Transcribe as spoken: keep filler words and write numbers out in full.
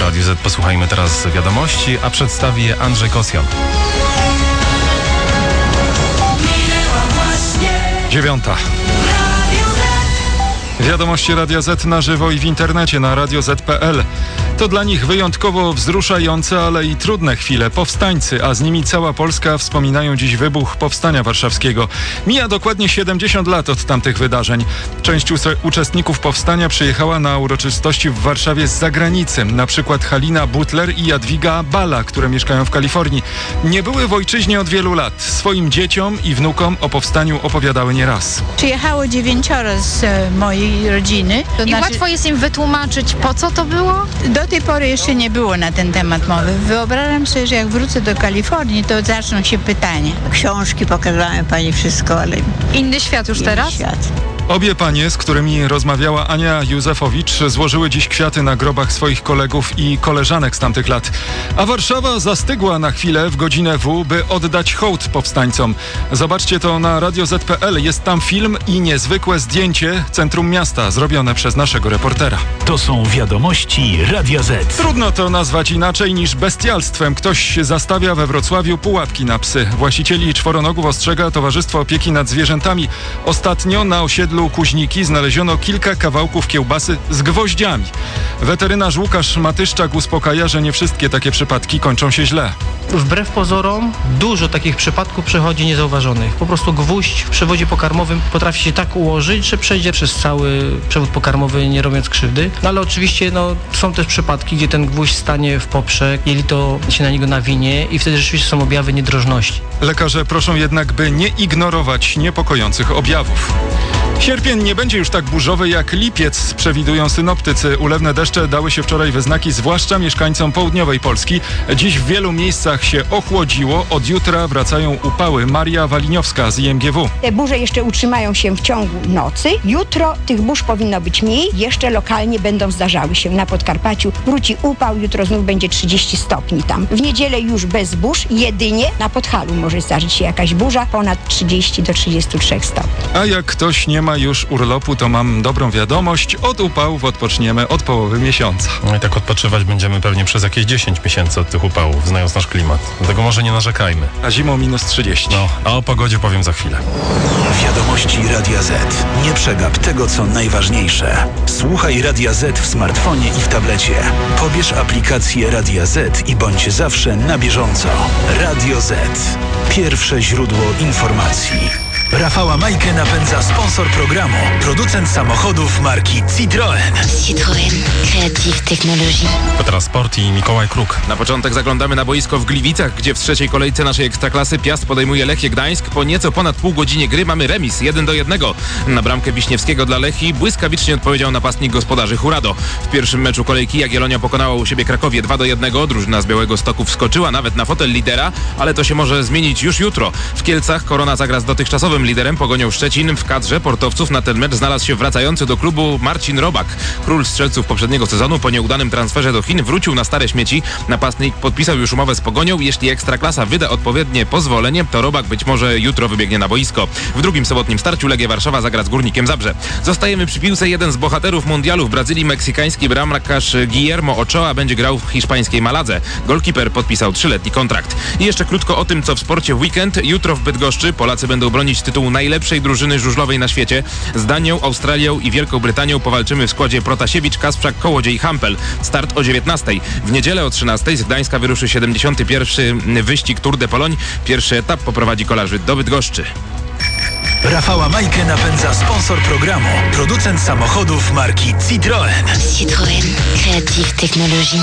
Radiu Z. Posłuchajmy teraz wiadomości, a przedstawi je Andrzej Kosjan. Dziewiąta. Wiadomości Radia Z na żywo i w internecie na radio zet kropka pe el. To dla nich wyjątkowo wzruszające, ale i trudne chwile. Powstańcy, a z nimi cała Polska, wspominają dziś wybuch Powstania Warszawskiego. Mija dokładnie siedemdziesiąt lat od tamtych wydarzeń. Część us- uczestników powstania przyjechała na uroczystości w Warszawie z zagranicy. Na przykład Halina Butler i Jadwiga Bala, które mieszkają w Kalifornii. Nie były w ojczyźnie od wielu lat. Swoim dzieciom i wnukom o powstaniu opowiadały nieraz. Przyjechało dziewięcioro z e, mojej rodziny. To I znaczy, łatwo jest im wytłumaczyć, po co to było? do tej pory jeszcze nie było na ten temat mowy. Wyobrażam sobie, że jak wrócę do Kalifornii, to zaczną się pytania. Książki pokazałem pani wszystko, ale Inny świat już inny teraz? świat. Obie panie, z którymi rozmawiała Ania Józefowicz, złożyły dziś kwiaty na grobach swoich kolegów i koleżanek z tamtych lat. A Warszawa zastygła na chwilę w godzinę W, by oddać hołd powstańcom. Zobaczcie to na radio zet kropka pe el. Jest tam film i niezwykłe zdjęcie centrum miasta, zrobione przez naszego reportera. To są wiadomości Radia Z. Trudno to nazwać inaczej niż bestialstwem. Ktoś zastawia we Wrocławiu pułapki na psy. Właścicieli czworonogów ostrzega Towarzystwo Opieki nad Zwierzętami. Ostatnio na osiedlu Kuźniki znaleziono kilka kawałków kiełbasy z gwoździami. Weterynarz Łukasz Matyszczak uspokaja, że nie wszystkie takie przypadki kończą się źle. Wbrew pozorom dużo takich przypadków przechodzi niezauważonych. Po prostu gwóźdź w przewodzie pokarmowym potrafi się tak ułożyć, że przejdzie przez cały przewód pokarmowy, nie robiąc krzywdy. No ale oczywiście no, są też przypadki, gdzie ten gwóźdź stanie w poprzek, jelito się na niego nawinie i wtedy rzeczywiście są objawy niedrożności. Lekarze proszą jednak, by nie ignorować niepokojących objawów. Sierpień nie będzie już tak burzowy jak lipiec, przewidują synoptycy. Ulewne deszcze dały się wczoraj we znaki, zwłaszcza mieszkańcom południowej Polski. Dziś w wielu miejscach się ochłodziło. Od jutra wracają upały. Maria Waliniowska z i em gie wu. Te burze jeszcze utrzymają się w ciągu nocy. Jutro tych burz powinno być mniej. Jeszcze lokalnie będą zdarzały się. Na Podkarpaciu wróci upał. Jutro znów będzie trzydzieści stopni tam. W niedzielę już bez burz. Jedynie na Podhalu może zdarzyć się jakaś burza ponad trzydzieści do trzydziestu trzech stopni. A jak ktoś nie ma już urlopu, to mam dobrą wiadomość. Od upałów odpoczniemy od połowy miesiąca. No i tak odpoczywać będziemy pewnie przez jakieś dziesięć miesięcy od tych upałów, znając nasz klimat. Dlatego może nie narzekajmy. A zimą minus trzydzieści. No, a o pogodzie powiem za chwilę. Wiadomości Radia Z. Nie przegap tego, co najważniejsze. Słuchaj Radia Z w smartfonie i w tablecie. Pobierz aplikację Radia Z i bądź zawsze na bieżąco. Radio Z. Pierwsze źródło informacji. Rafała Majkę napędza sponsor programu, producent samochodów marki Citroën. Citroën. Creative Technologie. To teraz sport i Mikołaj Kruk. Na początek zaglądamy na boisko w Gliwicach, gdzie w trzeciej kolejce naszej Ekstraklasy Piast podejmuje Lechię Gdańsk. Po nieco ponad pół godzinie gry mamy remis jeden do jednego. Na bramkę Wiśniewskiego dla Lechii błyskawicznie odpowiedział napastnik gospodarzy Hurado. W pierwszym meczu kolejki Jagiellonia pokonała u siebie Krakowie dwa do jednego. Drużyna z Białegostoku wskoczyła nawet na fotel lidera, ale to się może zmienić już jutro. W Kielcach Korona zagra z dotychczasowym liderem Pogonią Szczecin. W kadrze portowców na ten mecz znalazł się wracający do klubu Marcin Robak. Król strzelców poprzedniego sezonu po nieudanym transferze do Chin wrócił na stare śmieci. Napastnik podpisał już umowę z Pogonią. Jeśli Ekstraklasa wyda odpowiednie pozwolenie, to Robak być może jutro wybiegnie na boisko. W drugim sobotnim starciu Legia Warszawa zagra z Górnikiem Zabrze. Zostajemy przy piłce. Jeden z bohaterów mundialu w Brazylii, meksykański bramkarz Guillermo Ochoa, będzie grał w hiszpańskiej Maladze. Golkiper podpisał trzyletni kontrakt. I jeszcze krótko o tym, co w sporcie w weekend. Jutro w Bydgoszczy Polacy będą bronić tytułu najlepszej drużyny żużlowej na świecie. Z Danią, Australią i Wielką Brytanią powalczymy w składzie Protasiewicz, Kasprzak, Kołodziej i Hampel. Start o dziewiętnastej. W niedzielę o trzynastej z Gdańska wyruszy siedemdziesiąty pierwszy wyścig Tour de Pologne. Pierwszy etap poprowadzi kolarzy do Bydgoszczy. Rafała Majkę napędza sponsor programu, producent samochodów marki Citroën. Citroën. Creative Technologie.